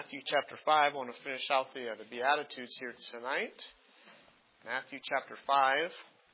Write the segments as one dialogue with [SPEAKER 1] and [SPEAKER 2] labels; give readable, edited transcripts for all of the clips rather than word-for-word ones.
[SPEAKER 1] Matthew chapter 5. I want to finish out the Beatitudes here tonight. Matthew chapter 5. Of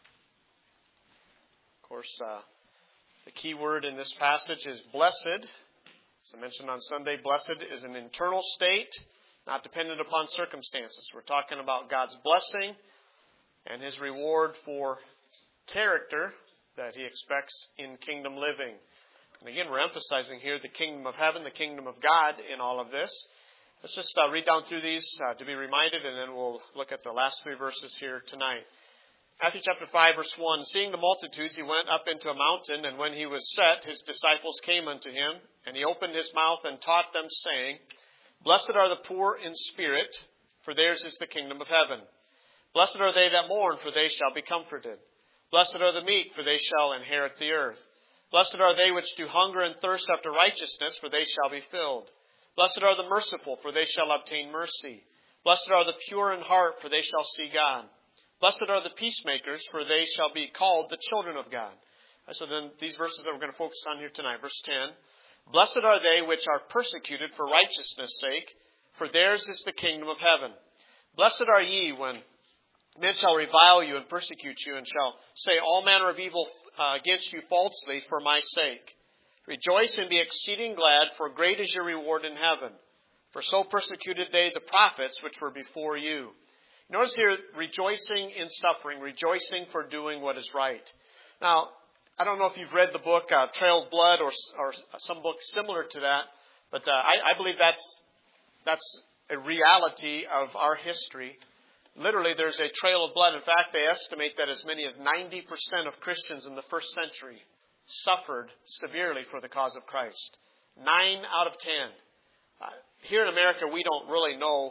[SPEAKER 1] course, the key word in this passage is blessed. As I mentioned on Sunday, blessed is an internal state, not dependent upon circumstances. We're talking about God's blessing and His reward for character that He expects in kingdom living. And again, we're emphasizing here the kingdom of heaven, the kingdom of God in all of this. Let's just read down through these to be reminded, and then we'll look at the last three verses here tonight. Matthew chapter 5, verse 1. Seeing the multitudes, He went up into a mountain, and when He was set, His disciples came unto Him, and He opened His mouth and taught them, saying, Blessed are the poor in spirit, for theirs is the kingdom of heaven. Blessed are they that mourn, for they shall be comforted. Blessed are the meek, for they shall inherit the earth. Blessed are they which do hunger and thirst after righteousness, for they shall be filled. Blessed are the merciful, for they shall obtain mercy. Blessed are the pure in heart, for they shall see God. Blessed are the peacemakers, for they shall be called the children of God. So then these verses that we're going to focus on here tonight. Verse 10. Blessed are they which are persecuted for righteousness' sake, for theirs is the kingdom of heaven. Blessed are ye when men shall revile you and persecute you, and shall say all manner of evil against you falsely for my sake. Rejoice and be exceeding glad, for great is your reward in heaven. For so persecuted they the prophets which were before you. Notice here, rejoicing in suffering, rejoicing for doing what is right. Now, I don't know if you've read the book Trail of Blood or some book similar to that, but I believe that's a reality of our history. Literally, there's a trail of blood. In fact, they estimate that as many as 90% of Christians in the first century suffered severely for the cause of Christ. 9 out of 10. Here in America, we don't really know,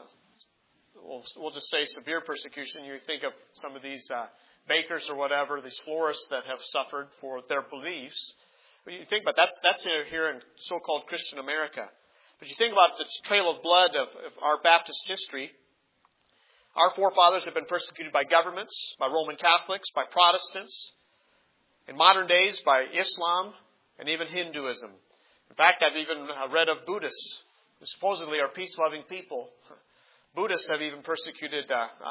[SPEAKER 1] we'll just say severe persecution. You think of some of these bakers or whatever, these florists that have suffered for their beliefs. But you think about that's here in so-called Christian America. But you think about this trail of blood of our Baptist history. Our forefathers have been persecuted by governments, by Roman Catholics, by Protestants. In modern days, by Islam and even Hinduism. In fact, I've even read of Buddhists, who supposedly are peace-loving people. Buddhists have even persecuted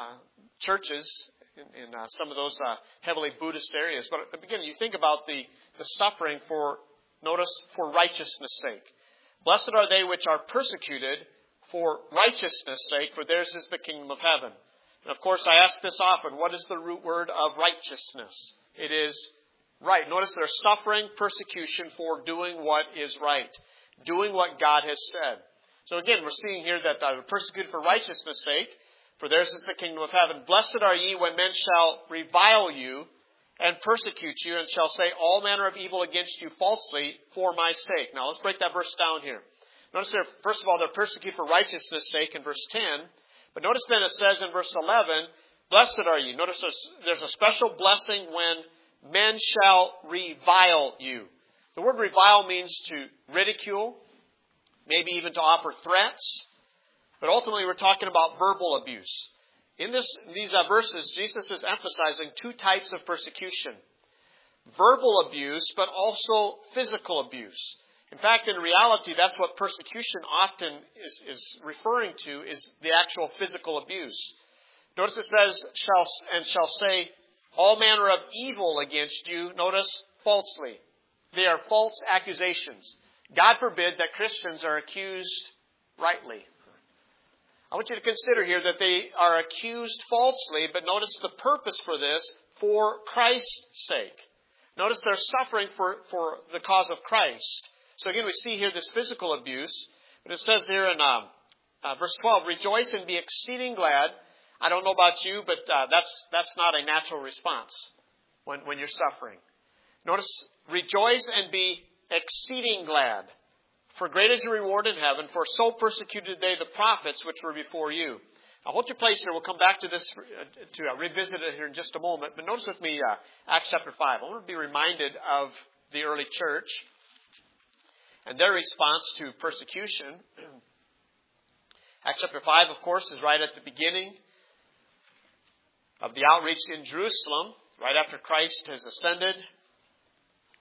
[SPEAKER 1] churches in some of those heavily Buddhist areas. But again, you think about the suffering for righteousness' sake. Blessed are they which are persecuted for righteousness' sake, for theirs is the kingdom of heaven. And of course, I ask this often, what is the root word of righteousness? It is right. Notice they're suffering persecution for doing what is right, doing what God has said. So again, we're seeing here that they're persecuted for righteousness' sake, for theirs is the kingdom of heaven. Blessed are ye when men shall revile you and persecute you, and shall say all manner of evil against you falsely for my sake. Now let's break that verse down here. Notice there, first of all, they're persecuted for righteousness' sake in verse 10. But notice then it says in verse 11, Blessed are ye. Notice there's a special blessing when men shall revile you. The word revile means to ridicule, maybe even to offer threats. But ultimately we're talking about verbal abuse. In these verses, Jesus is emphasizing two types of persecution. Verbal abuse, but also physical abuse. In fact, in reality, that's what persecution often is referring to, is the actual physical abuse. Notice it says, shall say all manner of evil against you, notice, falsely. They are false accusations. God forbid that Christians are accused rightly. I want you to consider here that they are accused falsely, but notice the purpose for this, for Christ's sake. Notice they're suffering for the cause of Christ. So again, we see here this physical abuse. But it says here in verse 12, Rejoice and be exceeding glad. I don't know about you, but that's not a natural response when you're suffering. Notice, rejoice and be exceeding glad. For great is your reward in heaven, for so persecuted they the prophets which were before you. Now hold your place here. We'll come back to this to revisit it here in just a moment. But notice with me Acts chapter 5. I want to be reminded of the early church and their response to persecution. Acts chapter 5, of course, is right at the beginning of the outreach in Jerusalem, right after Christ has ascended.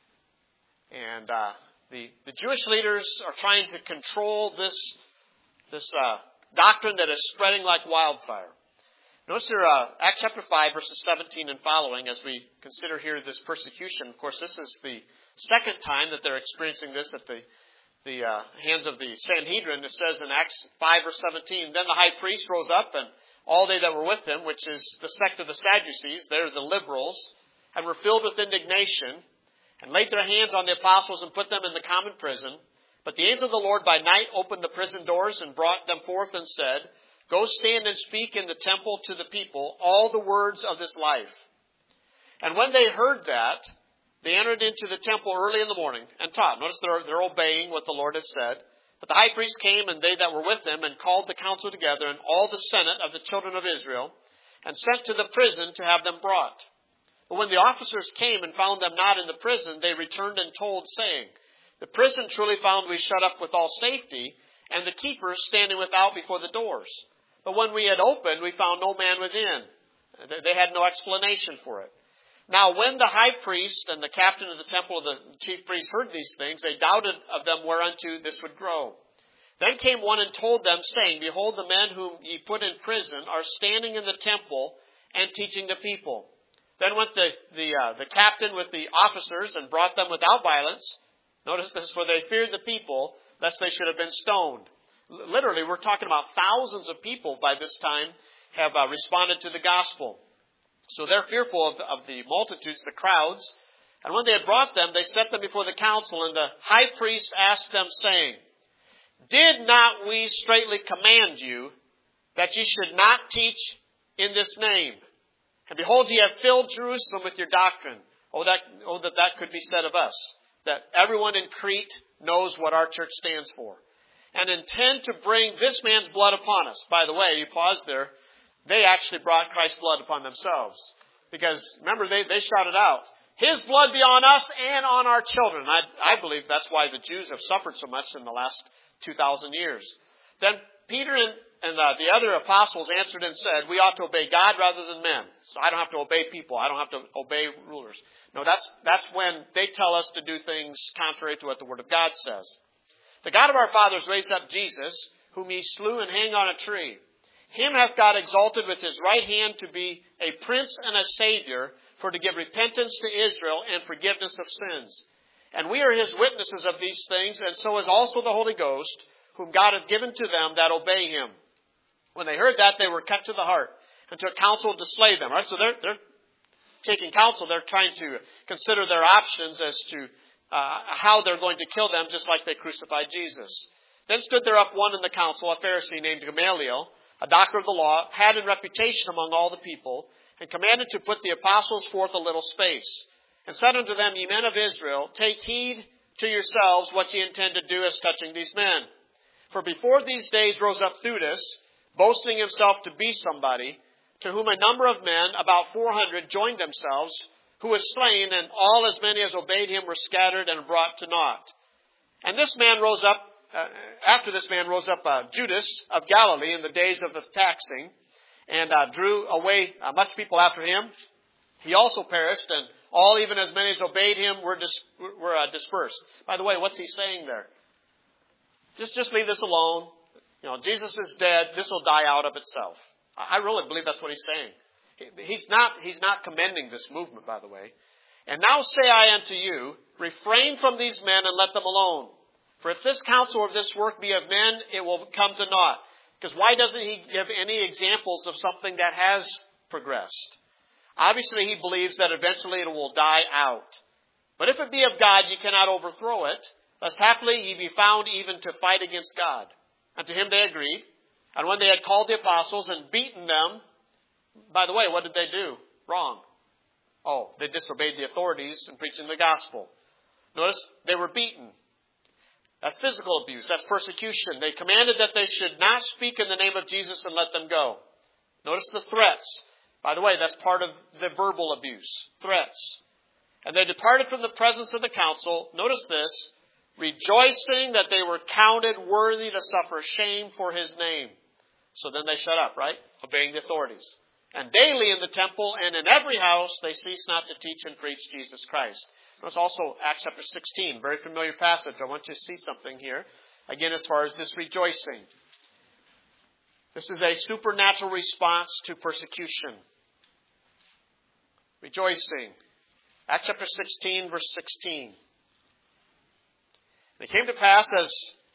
[SPEAKER 1] And the Jewish leaders are trying to control this doctrine that is spreading like wildfire. Notice here, Acts chapter 5, verses 17 and following, as we consider here this persecution. Of course, this is the second time that they're experiencing this at the hands of the Sanhedrin. It says in Acts 5, verse 17, Then the high priest rose up, and all they that were with him, which is the sect of the Sadducees, they're the liberals, and were filled with indignation, and laid their hands on the apostles and put them in the common prison. But the angel of the Lord by night opened the prison doors and brought them forth and said, Go stand and speak in the temple to the people all the words of this life. And when they heard that, they entered into the temple early in the morning and taught. Notice they're obeying what the Lord has said. But the high priest came, and they that were with him, and called the council together, and all the senate of the children of Israel, and sent to the prison to have them brought. But when the officers came and found them not in the prison, they returned and told, saying, The prison truly found we shut up with all safety, and the keepers standing without before the doors. But when we had opened, we found no man within. They had no explanation for it. Now when the high priest and the captain of the temple of the chief priests heard these things, they doubted of them whereunto this would grow. Then came one and told them, saying, Behold, the men whom ye put in prison are standing in the temple and teaching the people. Then went the captain with the officers and brought them without violence. Notice this, for they feared the people, lest they should have been stoned. Literally, we're talking about thousands of people by this time have responded to the gospel. So they're fearful of the multitudes, the crowds. And when they had brought them, they set them before the council, and the high priest asked them, saying, Did not we straitly command you that ye should not teach in this name? And behold, ye have filled Jerusalem with your doctrine. That could be said of us, that everyone in Crete knows what our church stands for, and intend to bring this man's blood upon us. By the way, you pause there. They actually brought Christ's blood upon themselves. Because, remember, they shouted out, His blood be on us and on our children. I believe that's why the Jews have suffered so much in the last 2,000 years. Then Peter and the other apostles answered and said, We ought to obey God rather than men. So I don't have to obey people. I don't have to obey rulers. No, that's when they tell us to do things contrary to what the Word of God says. The God of our fathers raised up Jesus, whom He slew and hanged on a tree. Him hath God exalted with His right hand to be a prince and a savior, for to give repentance to Israel and forgiveness of sins. And we are His witnesses of these things, and so is also the Holy Ghost, whom God hath given to them that obey Him. When they heard that, they were cut to the heart, and took counsel to slay them. Right? So they're taking counsel. They're trying to consider their options as to how they're going to kill them, just like they crucified Jesus. Then stood there up one in the council, a Pharisee named Gamaliel, a doctor of the law, had in reputation among all the people, and commanded to put the apostles forth a little space, and said unto them, Ye men of Israel, take heed to yourselves what ye intend to do as touching these men. For before these days rose up Theudas, boasting himself to be somebody, to whom a number of men, about 400, joined themselves, who was slain, and all as many as obeyed him were scattered and brought to naught. And this man rose up, after this man rose up Judas of Galilee in the days of the taxing, and drew away much people after him. He also perished, and all, even as many as obeyed him, were dispersed. By the way, what's he saying there? Just leave this alone. Jesus is dead. This will die out of itself. I really believe that's what he's saying. He's not commending this movement, by the way. And now say I unto you, refrain from these men and let them alone. For if this counsel or this work be of men, it will come to naught. Because why doesn't he give any examples of something that has progressed? Obviously, he believes that eventually it will die out. But if it be of God, ye cannot overthrow it, lest haply ye be found even to fight against God. And to him they agreed. And when they had called the apostles and beaten them, by the way, what did they do? Wrong. Oh, they disobeyed the authorities in preaching the gospel. Notice, they were beaten. That's physical abuse. That's persecution. They commanded that they should not speak in the name of Jesus and let them go. Notice the threats. By the way, that's part of the verbal abuse. Threats. And they departed from the presence of the council. Notice this. Rejoicing that they were counted worthy to suffer shame for his name. So then they shut up, right? Obeying the authorities. And daily in the temple and in every house they cease not to teach and preach Jesus Christ. Notice also Acts chapter 16, very familiar passage. I want you to see something here. Again, as far as this rejoicing. This is a supernatural response to persecution. Rejoicing. Acts chapter 16, verse 16. It came to pass as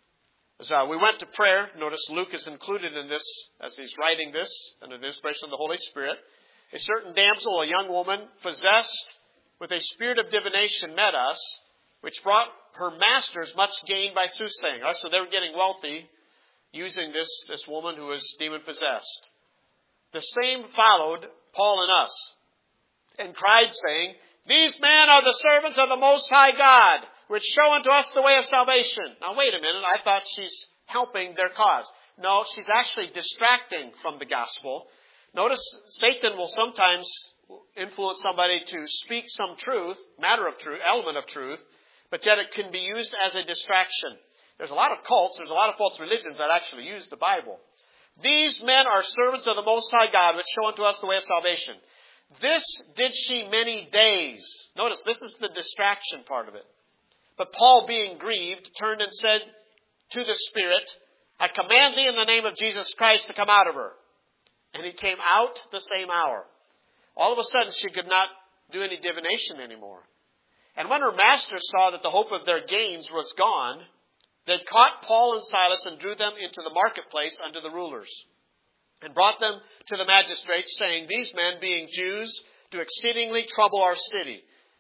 [SPEAKER 1] we went to prayer, notice Luke is included in this as he's writing this under the inspiration of the Holy Spirit. A certain damsel, a young woman, possessed with a spirit of divination met us, which brought her masters much gain by soothsaying. So they were getting wealthy using this woman who was demon-possessed. The same followed Paul and us, and cried, saying, These men are the servants of the Most High God, which show unto us the way of salvation. Now wait a minute, I thought she's helping their cause. No, she's actually distracting from the gospel. Notice Satan will sometimes influence somebody to speak some truth, matter of truth, element of truth, but yet it can be used as a distraction. There's a lot of cults, there's a lot of false religions that actually use the Bible. These men are servants of the Most High God, which show unto us the way of salvation. This did she many days. Notice, this is the distraction part of it. But Paul, being grieved, turned and said to the Spirit, I command thee in the name of Jesus Christ to come out of her. And he came out the same hour. All of a sudden, she could not do any divination anymore. And when her masters saw that the hope of their gains was gone, they caught Paul and Silas and drew them into the marketplace unto the rulers, and brought them to the magistrates, saying, These men, being Jews, do exceedingly trouble our city.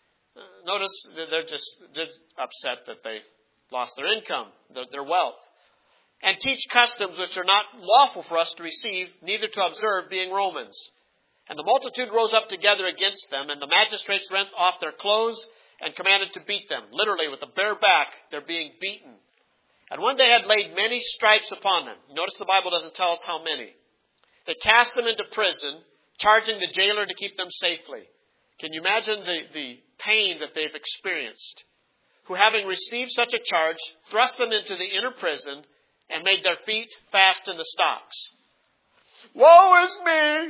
[SPEAKER 1] Notice they're upset that they lost their income, their wealth, and teach customs which are not lawful for us to receive, neither to observe, being Romans. And the multitude rose up together against them, and the magistrates rent off their clothes and commanded to beat them. Literally, with a bare back, they're being beaten. And when they had laid many stripes upon them, notice the Bible doesn't tell us how many, they cast them into prison, charging the jailer to keep them safely. Can you imagine the pain that they've experienced? Who, having received such a charge, thrust them into the inner prison and made their feet fast in the stocks. Woe is me!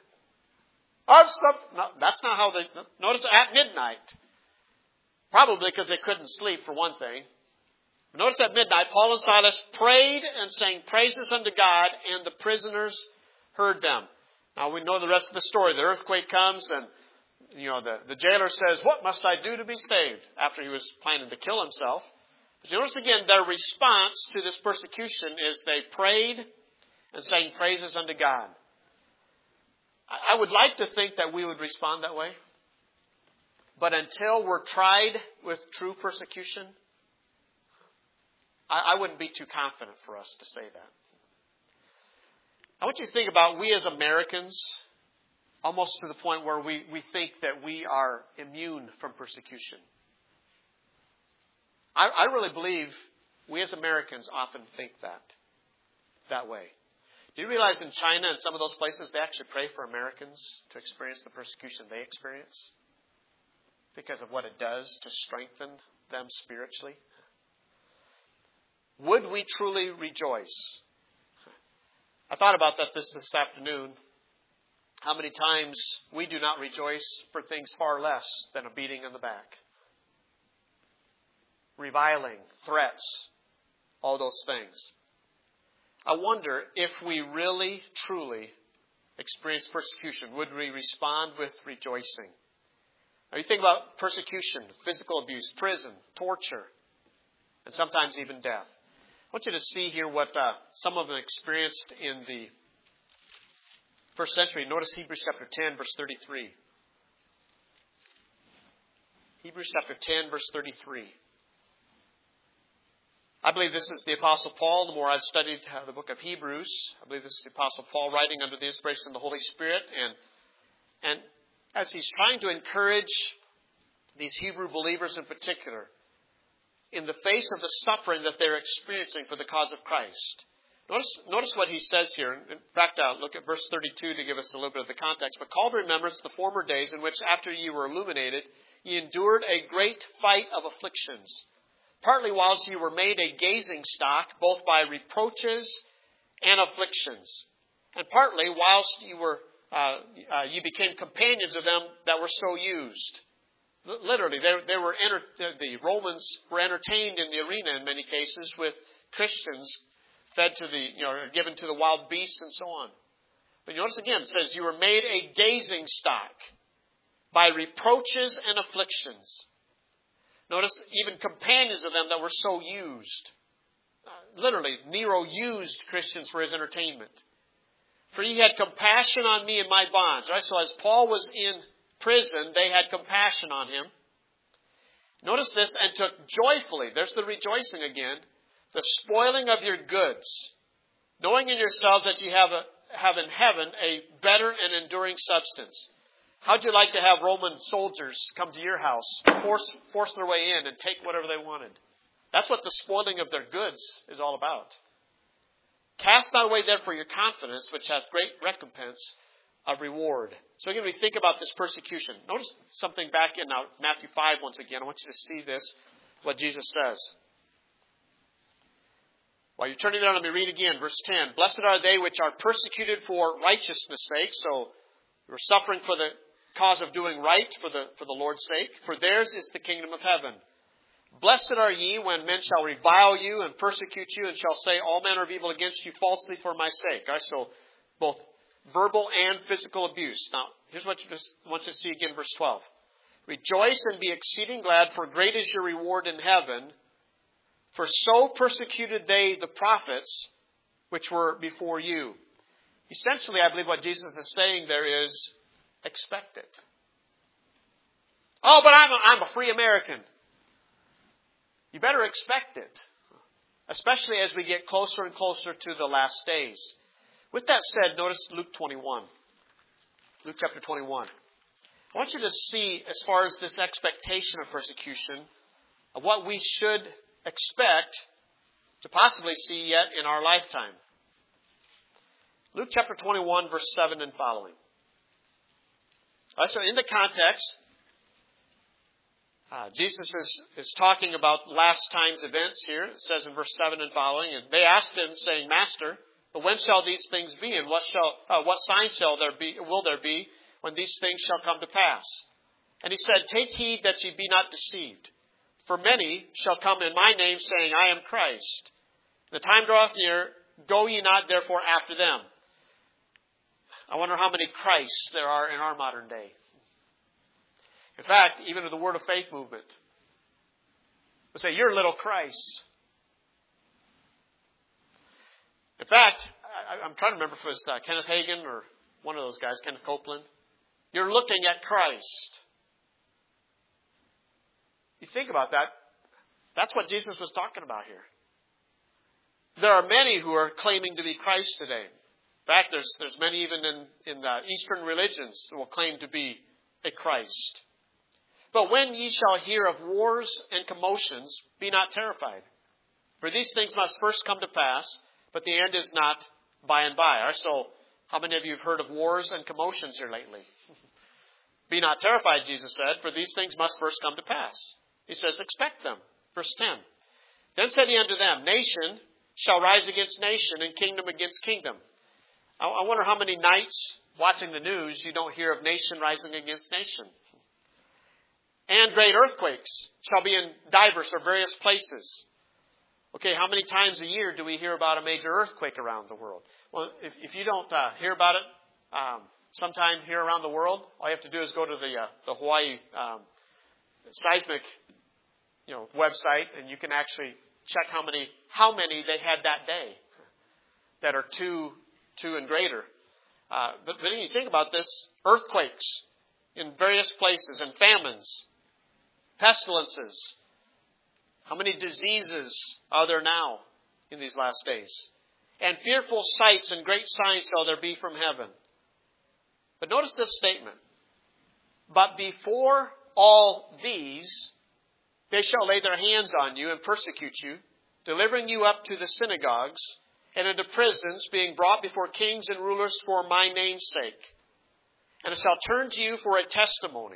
[SPEAKER 1] I've suffered. No, that's not how they... Notice at midnight. Probably because they couldn't sleep, for one thing. Notice at midnight, Paul and Silas prayed and sang praises unto God, and the prisoners heard them. Now we know the rest of the story. The earthquake comes, and the jailer says, What must I do to be saved? After he was planning to kill himself. But you notice again, their response to this persecution is they prayed and sang praises unto God. I would like to think that we would respond that way. But until we're tried with true persecution, I wouldn't be too confident for us to say that. I want you to think about we as Americans, almost to the point where we think that we are immune from persecution. I really believe we as Americans often think that way. Do you realize in China and some of those places they actually pray for Americans to experience the persecution they experience? Because of what it does to strengthen them spiritually? Would we truly rejoice? I thought about that this afternoon. How many times we do not rejoice for things far less than a beating in the back. Reviling, threats, all those things. I wonder if we really, truly experience persecution, would we respond with rejoicing? Now you think about persecution, physical abuse, prison, torture, and sometimes even death. I want you to see here what some of them experienced in the first century. Notice Hebrews chapter 10, verse 33. Hebrews chapter 10, verse 33. I believe this is the Apostle Paul. The more I've studied the book of Hebrews, I believe this is the Apostle Paul writing under the inspiration of the Holy Spirit. And as he's trying to encourage these Hebrew believers in particular, in the face of the suffering that they're experiencing for the cause of Christ. Notice what he says here. In fact, I'll look at verse 32 to give us a little bit of the context. But call to remembrance the former days in which, after ye were illuminated, ye endured a great fight of afflictions, partly whilst you were made a gazing stock, both by reproaches and afflictions, and partly whilst you became companions of them that were so used. Literally, the Romans were entertained in the arena in many cases with Christians fed to the, or given to the wild beasts and so on. But notice again, it says, you were made a gazing stock by reproaches and afflictions. Notice even companions of them that were so used. Literally, Nero used Christians for his entertainment. For he had compassion on me in my bonds. Right? So as Paul was in prison, they had compassion on him. Notice this, and took joyfully, there's the rejoicing again, the spoiling of your goods, knowing in yourselves that you have in heaven a better and enduring substance. How'd you like to have Roman soldiers come to your house, force their way in and take whatever they wanted? That's what the spoiling of their goods is all about. Cast not away therefore your confidence, which hath great recompense of reward. So again, we think about this persecution. Notice something back in now Matthew 5 once again. I want you to see this, what Jesus says. While you're turning there, let me read again. Verse 10. Blessed are they which are persecuted for righteousness' sake. So you're suffering for the cause of doing right for the Lord's sake. For theirs is the kingdom of heaven. Blessed are ye when men shall revile you and persecute you and shall say all manner of evil against you falsely for my sake. All right, so both verbal and physical abuse. Now, here's what I want you to see again, verse 12. Rejoice and be exceeding glad, for great is your reward in heaven. For so persecuted they the prophets which were before you. Essentially, I believe what Jesus is saying there is, expect it. Oh, but I'm a free American. You better expect it, especially as we get closer and closer to the last days. With that said, notice Luke 21. Luke chapter 21. I want you to see, as far as this expectation of persecution, of what we should expect to possibly see yet in our lifetime. Luke chapter 21, verse 7 and following. All right, so in the context, Jesus is talking about last time's events here. It says in verse 7 and following, and they asked him, saying, Master, but when shall these things be, and what sign will there be when these things shall come to pass? And he said, Take heed that ye be not deceived. For many shall come in my name, saying, I am Christ. The time draweth near, go ye not therefore after them. I wonder how many Christs there are in our modern day. In fact, even in the Word of Faith movement, we say, you're little Christ. In fact, I'm trying to remember if it was Kenneth Hagin or one of those guys, Kenneth Copeland. You're looking at Christ. You think about that. That's what Jesus was talking about here. There are many who are claiming to be Christ today. In fact, there's many even in the Eastern religions who will claim to be a Christ. But when ye shall hear of wars and commotions, be not terrified. For these things must first come to pass, but the end is not by and by. So, how many of you have heard of wars and commotions here lately? Be not terrified, Jesus said, for these things must first come to pass. He says, expect them. Verse 10. Then said he unto them, Nation shall rise against nation, and kingdom against kingdom. I wonder how many nights watching the news you don't hear of nation rising against nation. And great earthquakes shall be in divers or various places. Okay, how many times a year do we hear about a major earthquake around the world? Well, if you don't hear about it sometime here around the world, all you have to do is go to the Hawaii seismic website, and you can actually check how many they had that day that are two and greater. But when you think about this, earthquakes in various places and famines, pestilences. How many diseases are there now in these last days? And fearful sights and great signs shall there be from heaven. But notice this statement. But before all these, they shall lay their hands on you and persecute you, delivering you up to the synagogues and into prisons, being brought before kings and rulers for my name's sake. And it shall turn to you for a testimony.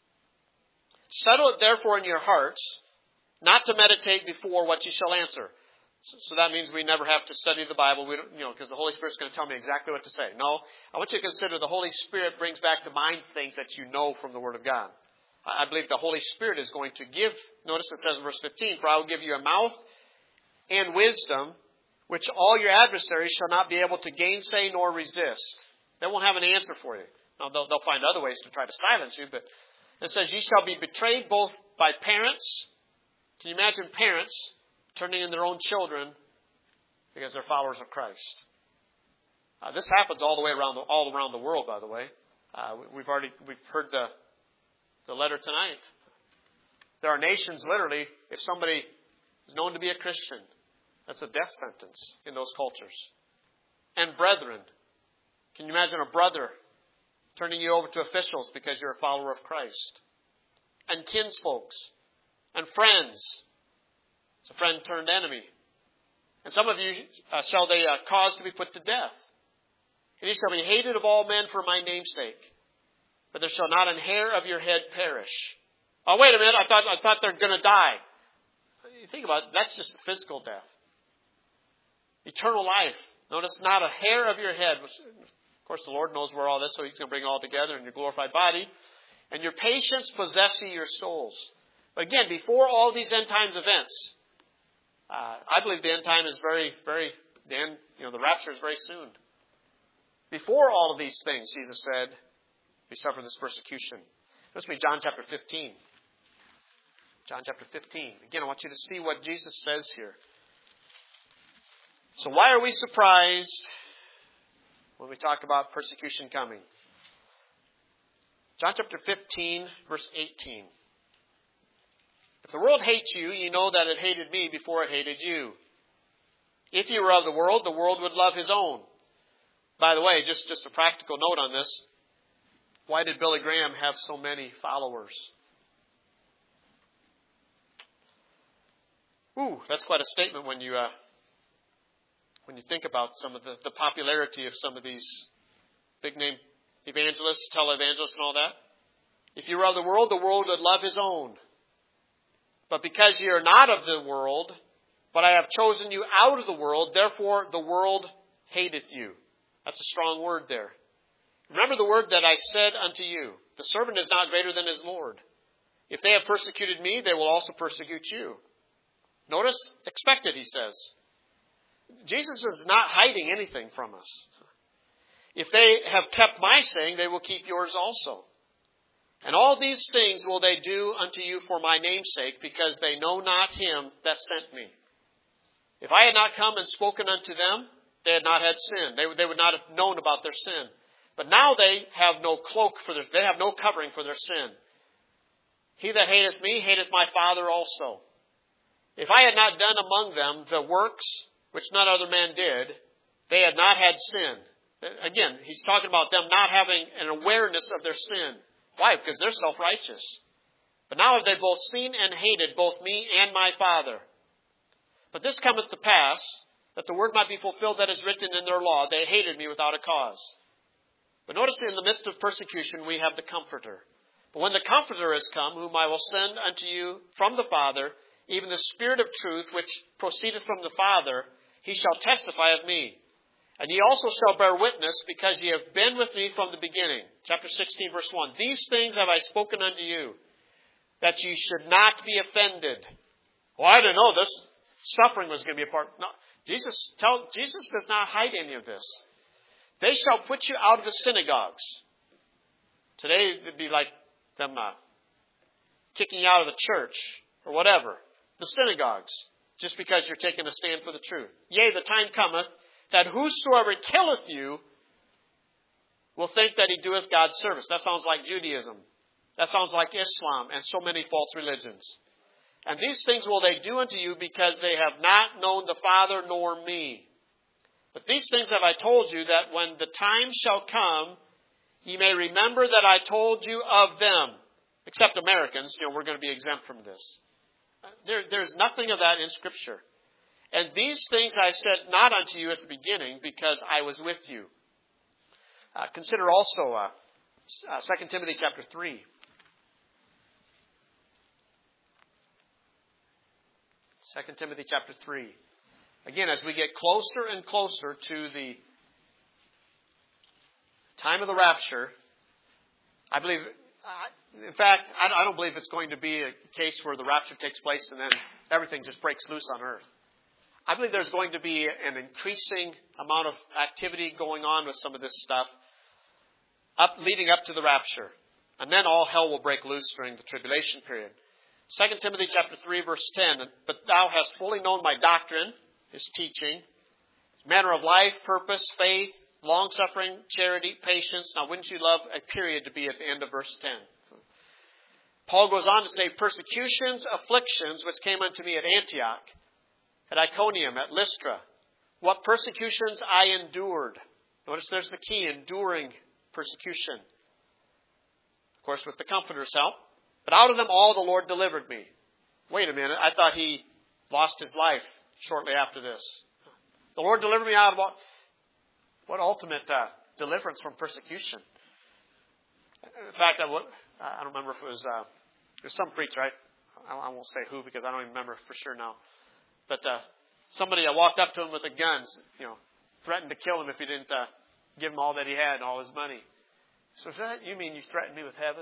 [SPEAKER 1] Settle it therefore in your hearts, not to meditate before what you shall answer. So that means we never have to study the Bible, because the Holy Spirit's going to tell me exactly what to say. No, I want you to consider the Holy Spirit brings back to mind things that you know from the Word of God. I believe the Holy Spirit is going to give, notice it says in verse 15, For I will give you a mouth and wisdom which all your adversaries shall not be able to gainsay nor resist. They won't have an answer for you. Now, they'll find other ways to try to silence you, but it says, ye shall be betrayed both by parents. Can you imagine parents turning in their own children because they're followers of Christ? This happens all around the world, by the way. We've heard the letter tonight. There are nations, literally, if somebody is known to be a Christian, that's a death sentence in those cultures. And brethren. Can you imagine a brother turning you over to officials because you're a follower of Christ? And kinsfolks. And friends. It's a friend turned enemy. And some of you shall they cause to be put to death. And ye shall be hated of all men for my name's sake. But there shall not an hair of your head perish. Oh, wait a minute. I thought they're going to die. You think about it. That's just physical death. Eternal life. Notice not a hair of your head. Which, of course, the Lord knows where all this, so He's going to bring it all together in your glorified body. And your patience possess ye your souls. But again, before all these end times events, I believe the end time is the rapture is very soon. Before all of these things, Jesus said, we suffer this persecution. Let's read John chapter 15. John chapter 15. Again, I want you to see what Jesus says here. So why are we surprised when we talk about persecution coming? John chapter 15, verse 18. If the world hates you, ye know that it hated me before it hated you. If you were of the world would love his own. By the way, just a practical note on this. Why did Billy Graham have so many followers? That's quite a statement when you think about some of the popularity of some of these big name evangelists, televangelists and all that. If you were of the world would love his own. But because ye are not of the world, but I have chosen you out of the world, therefore the world hateth you. That's a strong word there. Remember the word that I said unto you. The servant is not greater than his Lord. If they have persecuted me, they will also persecute you. Notice, expect it, he says. Jesus is not hiding anything from us. If they have kept my saying, they will keep yours also. And all these things will they do unto you for my name's sake, because they know not him that sent me. If I had not come and spoken unto them, they had not had sin. They would not have known about their sin. But now they have no they have no covering for their sin. He that hateth me hateth my Father also. If I had not done among them the works which none other man did, they had not had sin. Again, he's talking about them not having an awareness of their sin. Why? Because they're self-righteous. But now have they both seen and hated both me and my Father. But this cometh to pass, that the word might be fulfilled that is written in their law, they hated me without a cause. But notice in the midst of persecution we have the Comforter. But when the Comforter is come, whom I will send unto you from the Father, even the Spirit of truth which proceedeth from the Father, he shall testify of me. And ye also shall bear witness, because ye have been with me from the beginning. Chapter 16, verse 1. These things have I spoken unto you, that ye should not be offended. Well, I didn't know this. Suffering was going to be a part. No, Jesus does not hide any of this. They shall put you out of the synagogues. Today, it'd be like them kicking you out of the church or whatever. The synagogues. Just because you're taking a stand for the truth. Yea, the time cometh that whosoever killeth you will think that he doeth God's service. That sounds like Judaism. That sounds like Islam and so many false religions. And these things will they do unto you, because they have not known the Father nor me. But these things have I told you, that when the time shall come, ye may remember that I told you of them. Except Americans, we're going to be exempt from this. There's nothing of that in Scripture. And these things I said not unto you at the beginning, because I was with you. Consider also 2 Timothy chapter 3. 2 Timothy chapter 3. Again, as we get closer and closer to the time of the rapture, I believe, in fact, I don't believe it's going to be a case where the rapture takes place and then everything just breaks loose on earth. I believe there's going to be an increasing amount of activity going on with some of this stuff leading up to the rapture. And then all hell will break loose during the tribulation period. 2 Timothy chapter 3, verse 10, but thou hast fully known my doctrine, his teaching, manner of life, purpose, faith, long-suffering, charity, patience. Now, wouldn't you love a period to be at the end of verse 10? Paul goes on to say, persecutions, afflictions, which came unto me at Antioch, at Iconium, at Lystra. What persecutions I endured. Notice there's the key, enduring persecution. Of course, with the Comforter's help. But out of them all the Lord delivered me. Wait a minute, I thought he lost his life shortly after this. The Lord delivered me out of what ultimate deliverance from persecution. In fact, I don't remember if it was some preacher. I won't say who because I don't even remember for sure now. But somebody walked up to him with a gun, threatened to kill him if he didn't give him all that he had and all his money. So is that, you mean you threatened me with heaven?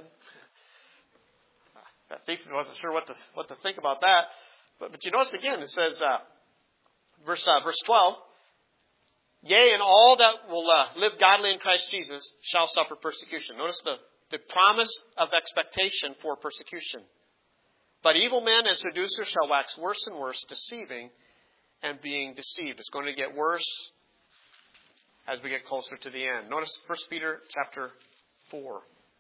[SPEAKER 1] That thief wasn't sure what to think about that. But you notice again, it says, verse 12, yea, and all that will live godly in Christ Jesus shall suffer persecution. Notice the promise of expectation for persecution. But evil men and seducers shall wax worse and worse, deceiving and being deceived. It's going to get worse as we get closer to the end. Notice 1 Peter chapter 4.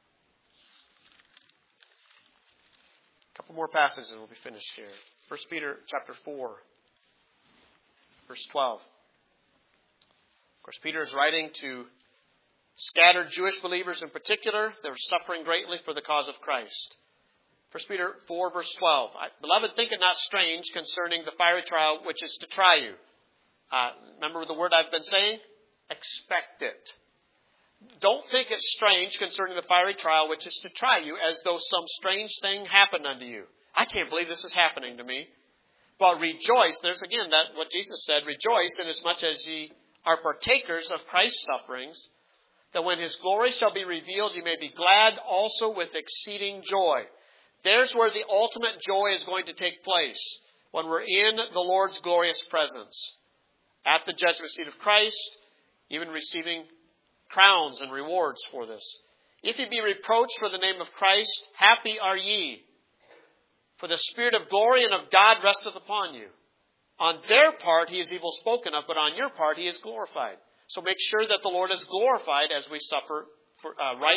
[SPEAKER 1] A couple more passages and we'll be finished here. 1 Peter chapter 4, verse 12. Of course, Peter is writing to scattered Jewish believers in particular. They're suffering greatly for the cause of Christ. 1 Peter 4, verse 12. Beloved, think it not strange concerning the fiery trial which is to try you. Remember the word I've been saying? Expect it. Don't think it's strange concerning the fiery trial which is to try you, as though some strange thing happened unto you. I can't believe this is happening to me. But rejoice. There's again that what Jesus said. Rejoice inasmuch as ye are partakers of Christ's sufferings, that when his glory shall be revealed, ye may be glad also with exceeding joy. There's where the ultimate joy is going to take place, when we're in the Lord's glorious presence, at the judgment seat of Christ, even receiving crowns and rewards for this. If ye be reproached for the name of Christ, happy are ye, for the Spirit of glory and of God resteth upon you. On their part he is evil spoken of, but on your part he is glorified. So make sure that the Lord is glorified as we suffer for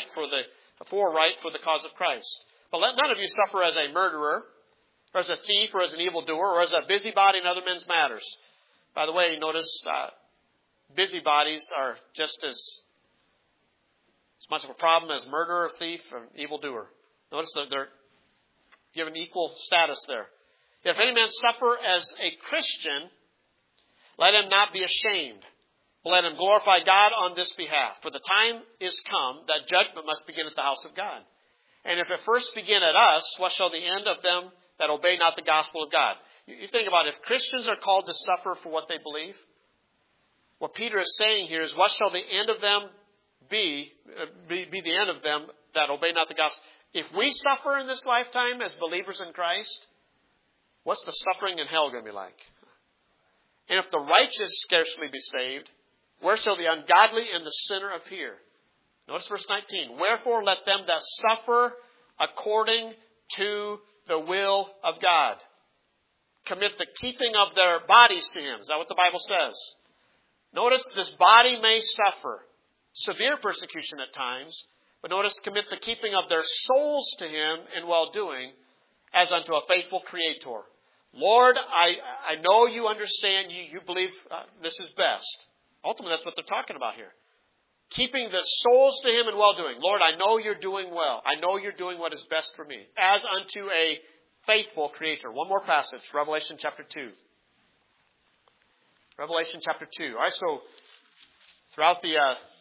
[SPEAKER 1] the cause of Christ. But let none of you suffer as a murderer, or as a thief, or as an evildoer, or as a busybody in other men's matters. By the way, notice busybodies are just as much of a problem as murderer, thief, and evildoer. Notice that they're given equal status there. If any man suffer as a Christian, let him not be ashamed, but let him glorify God on this behalf. For the time is come that judgment must begin at the house of God. And if it first begin at us, what shall the end of them that obey not the gospel of God? You think about it. If Christians are called to suffer for what they believe, what Peter is saying here is, what shall the end of them be the end of them that obey not the gospel? If we suffer in this lifetime as believers in Christ, what's the suffering in hell going to be like? And if the righteous scarcely be saved, where shall the ungodly and the sinner appear? Notice verse 19. Wherefore let them that suffer according to the will of God commit the keeping of their bodies to Him. Is that what the Bible says? Notice this body may suffer severe persecution at times, but notice commit the keeping of their souls to Him in well-doing as unto a faithful Creator. Lord, I know you understand, you believe this is best. Ultimately, that's what they're talking about here. Keeping the souls to Him in well-doing. Lord, I know you're doing well. I know you're doing what is best for me. As unto a faithful Creator. One more passage, Revelation chapter 2. Revelation chapter 2. All right, so throughout the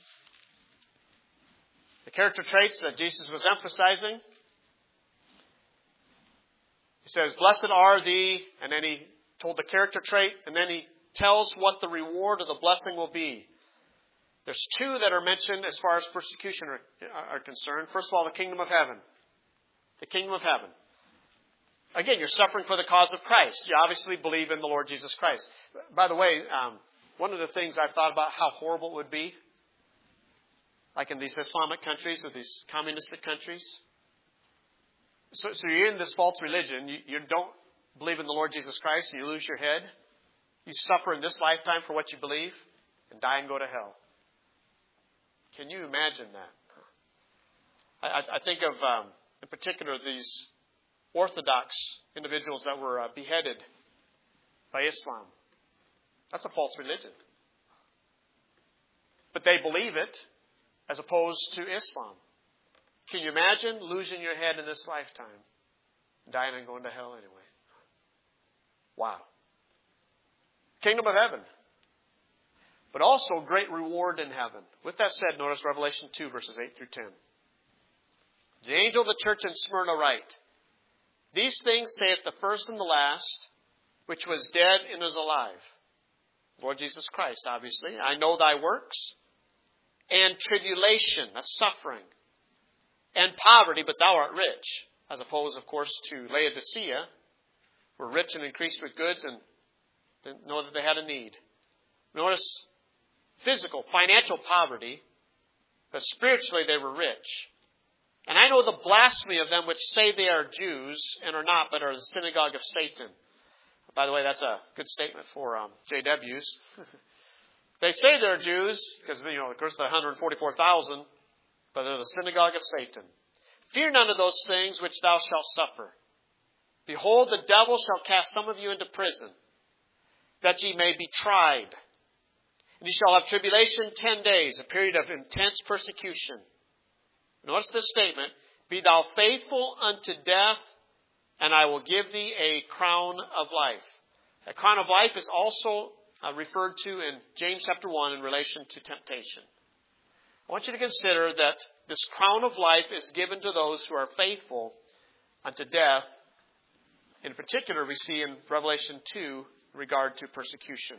[SPEAKER 1] character traits that Jesus was emphasizing, He says, blessed are thee, and then He told the character trait, and then He tells what the reward of the blessing will be. There's two that are mentioned as far as persecution are concerned. First of all, the kingdom of heaven. The kingdom of heaven. Again, you're suffering for the cause of Christ. You obviously believe in the Lord Jesus Christ. By the way, one of the things I've thought about how horrible it would be, like in these Islamic countries or these communistic countries. So you're in this false religion. You don't believe in the Lord Jesus Christ and you lose your head. You suffer in this lifetime for what you believe and die and go to hell. Can you imagine that? I think of, in particular, these Orthodox individuals that were beheaded by Islam. That's a false religion. But they believe it as opposed to Islam. Can you imagine losing your head in this lifetime, dying and going to hell anyway? Wow. Kingdom of heaven. But also great reward in heaven. With that said, notice Revelation 2, verses 8 through 10. The angel of the church in Smyrna write, These things saith the first and the last, which was dead and is alive. Lord Jesus Christ, obviously. I know thy works, and tribulation, that's suffering, and poverty, but thou art rich. As opposed, of course, to Laodicea, who were rich and increased with goods and didn't know that they had a need. Notice physical, financial poverty, but spiritually they were rich. And I know the blasphemy of them which say they are Jews and are not, but are the synagogue of Satan. By the way, that's a good statement for JWs. They say they're Jews, because, of course, they're 144,000, but they're the synagogue of Satan. Fear none of those things which thou shalt suffer. Behold, the devil shall cast some of you into prison, that ye may be tried. And ye shall have tribulation 10 days, a period of intense persecution. Notice this statement, Be thou faithful unto death, and I will give thee a crown of life. A crown of life is also referred to in James chapter 1 in relation to temptation. I want you to consider that this crown of life is given to those who are faithful unto death. In particular, we see in Revelation 2 in regard to persecution.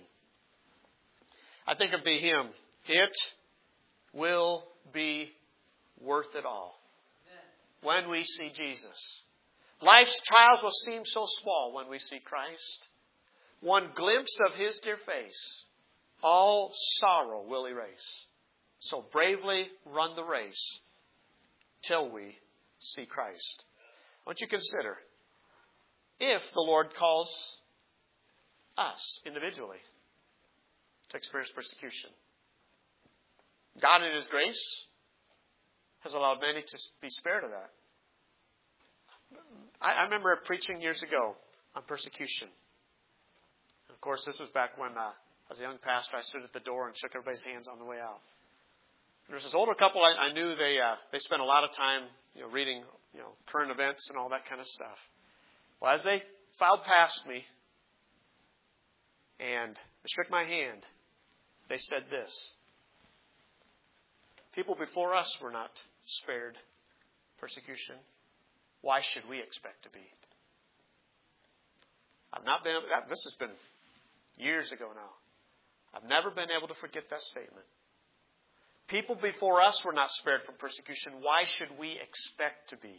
[SPEAKER 1] I think of the hymn, It will be worth it all when we see Jesus. Life's trials will seem so small when we see Christ. One glimpse of His dear face, all sorrow will erase. So bravely run the race till we see Christ. I want you to consider, if the Lord calls us individually to experience persecution, God in His grace has allowed many to be spared of that. I remember preaching years ago on persecution. And of course, this was back when, as a young pastor, I stood at the door and shook everybody's hands on the way out. And there was this older couple I knew. They spent a lot of time, reading, current events and all that kind of stuff. Well, as they filed past me and they shook my hand, they said this: People before us were not spared persecution. Why should we expect to be? This has been years ago now. I've never been able to forget that statement. People before us were not spared from persecution. Why should we expect to be?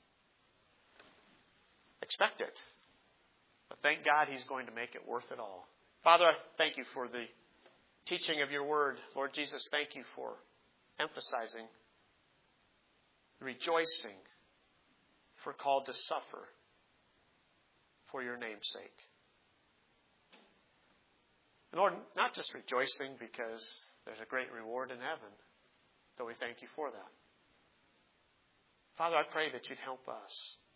[SPEAKER 1] Expect it. But thank God He's going to make it worth it all. Father, I thank You for the teaching of Your Word. Lord Jesus, thank You for emphasizing, rejoicing, for called to suffer for Your name's sake. And Lord, not just rejoicing because there's a great reward in heaven, though we thank You for that. Father, I pray that You'd help us.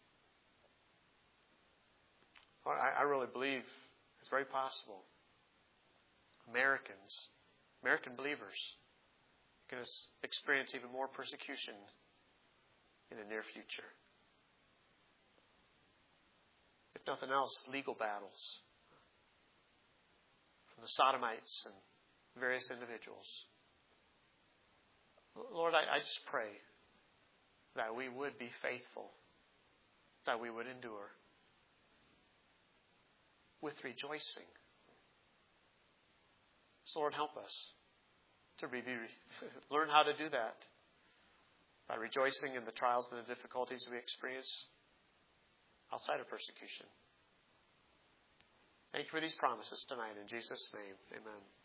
[SPEAKER 1] Lord, I really believe it's very possible American believers, can experience even more persecution in the near future. If nothing else, legal battles from the Sodomites and various individuals. Lord, I just pray that we would be faithful, that we would endure with rejoicing. So Lord, help us to learn how to do that by rejoicing in the trials and the difficulties we experience outside of persecution. Thank you for these promises tonight. In Jesus' name, amen.